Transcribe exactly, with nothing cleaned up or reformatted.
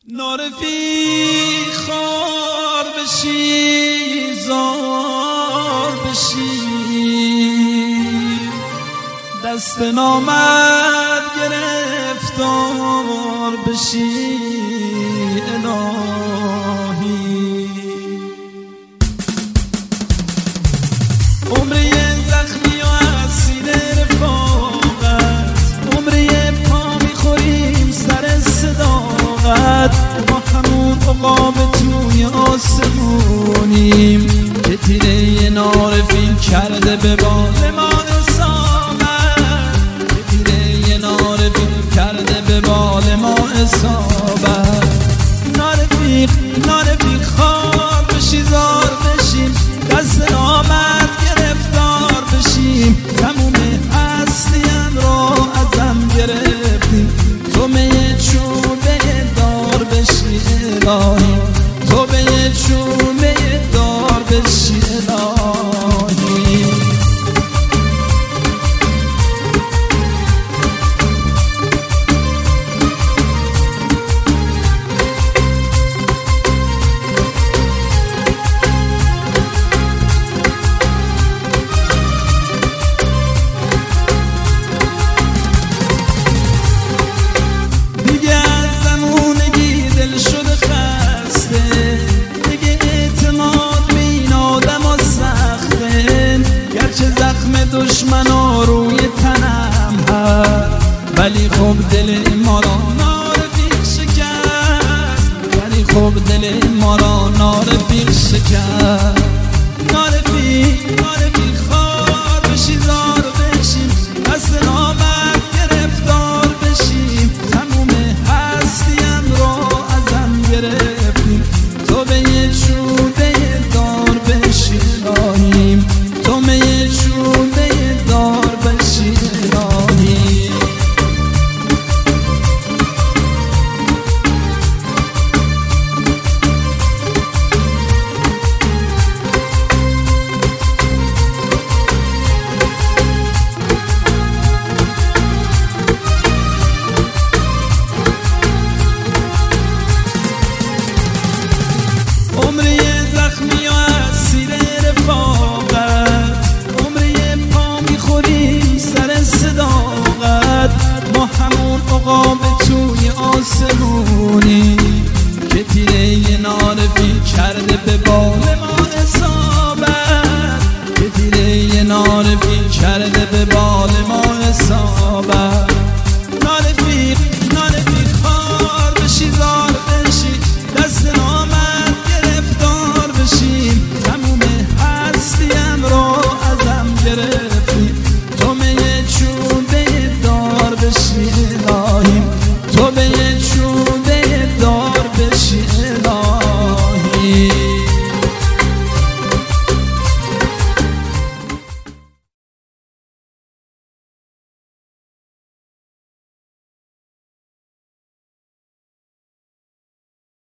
نارفی خار بشی زار بشی دست نامرد گرفتار بشی الهی عمری زخمی و اسیر رفاقت عمری پا میخوریم سر صداقت با همون عقاب توی آسمونیم که تیره نارفین کرده به بال ما اصابت که تیره نارفین کرده به بال ما اصابت نارفیق نارفیق خوار بشی زار بشیم دست نامرد گرفتار بشیم تموم هستیم رو ازم گرفتیم تو میه چوبه دار بشی الهی تو به یه چوبه دار بشی الهی دشمنا روی تنم هست ولی خب دل ما را نارفیق شکست ولی خب دل ما را نارفیق شکست نارفیق نارفیق خوار بشی زار بشیم دست نامرد گرفتار بشیم تموم هستیم رو ازم گرفتیم تو به یه چوبه دار بشی الهیم تو به یه چوبه دار بشی الهی عمری زخمی و اسیر رفاقت عمری پا میخوریم سر صداقت ما همون عقاب توی آسمونی